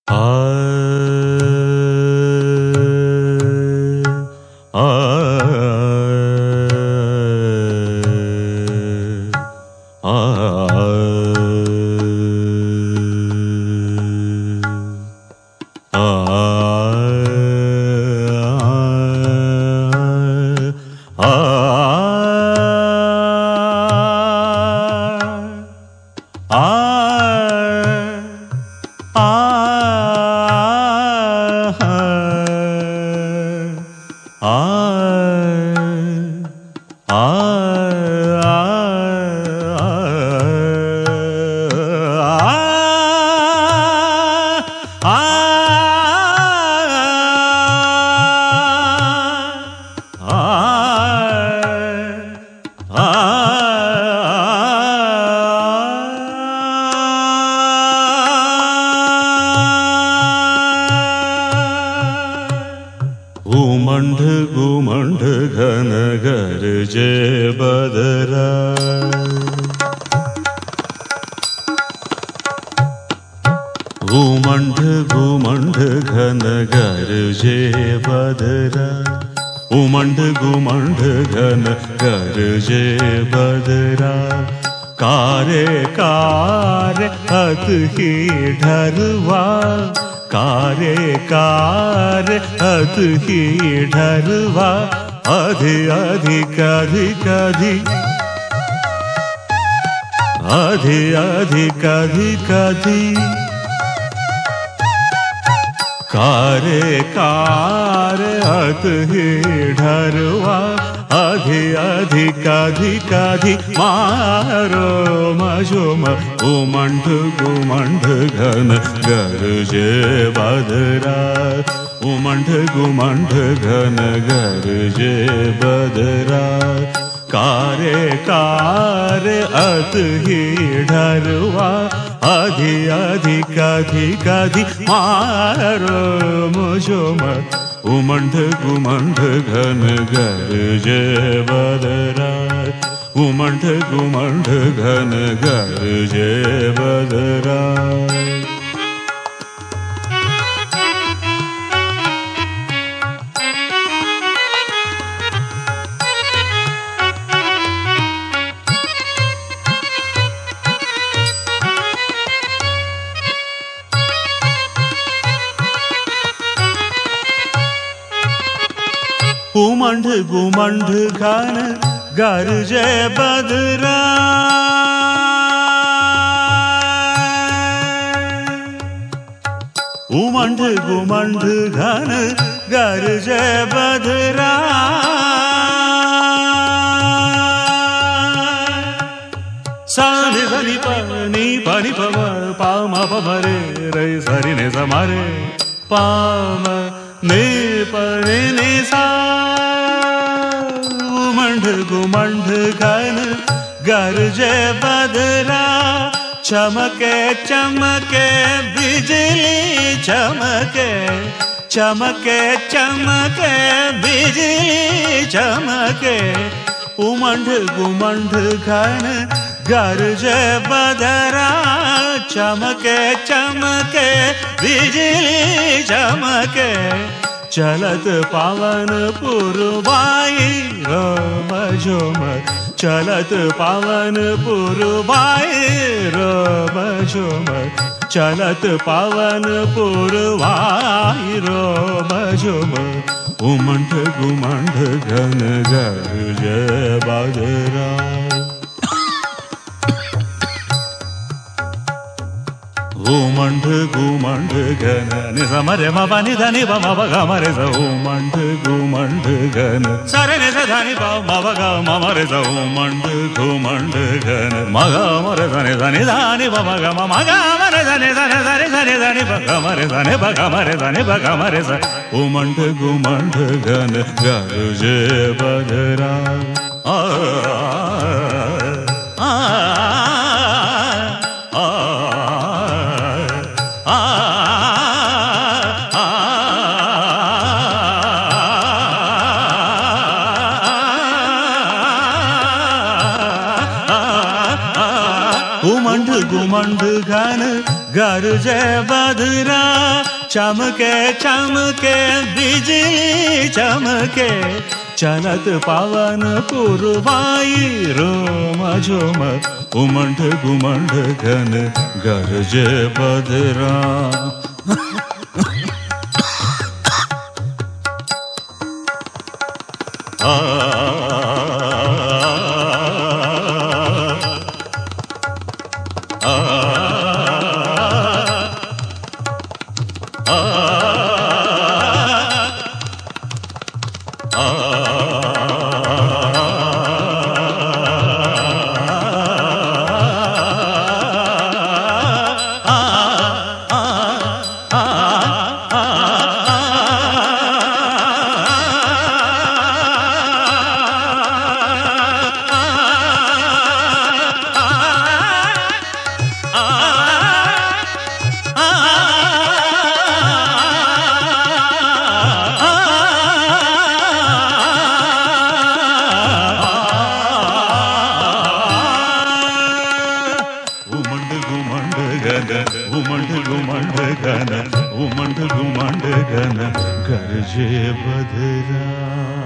घुमंड घुमंड घन गरजे बदरा, घुमंड घुमंड घन गरजे बदरा, घुमंड घुमंड घन गरजे बदरा। कारे कारे अत ही ढरवा, कारे कारे अत ही ढरवा। अधि अधि कधि कधि, अधि अधि कधि कधि। कारे कारे अत ही ढरवा, अधि अधि कधि कधि। मारो मझुम घुमंड घुमंड घन गरजे बदरा, घुमंड घुमंड घन गरजे बदरा। कारे कारे अत ही ढरवा, अधि अधि कधि कधि। मारो मुझुम घुमंड घुमंड घन गरजे बदरा, घुमंड घुमंड घन गरजे बदरा। घुमंड घुमंड घन गरजे बदरा, घुमंड घुमंड घन गरजे बदरा। सानि सनि पनि पनि पम पाम पमरे रे सरि ने समारे पाम ने पनि ने सा। घुमंड घुमंड घन गरजे बदरा, चमके चमके बिजली चमके, चमके चमके बिजली चमके। घुमंड घुमंड घन गरजे बदरा, चमके चमके बिजली चमके। चलत पावन पुरवाई रोम झुमर, चलत पावन पुरवाई रोम झुमर। चलत पावन पुरवाई रोम झुमर। घुमंड घुमंड घन गरजे बदरा, घुमंड घुमंड घन नि समरे म पनि धनि ब म ब ग म रे स। घुमंड घुमंड घन सरे नि स धनि ब म ब ग म म रे स। घुमंड घुमंड घन म ग म रे धनि धनि धनि ब म ग म म ग म रे धनि धनि धनि धनि धनि ब ग म रे धनि ब ग म रे धनि ब ग म रे स। घुमंड घुमंड घन गरजे बदरा, घुमंड घुमंड घन गरजे बदरा चमके चमके बिजली चमके चलत पावन पुरवाई रोम झोम उमंड गुमंड घन गरजे बदरा उमंड गुमंड गन गरजे बदरा।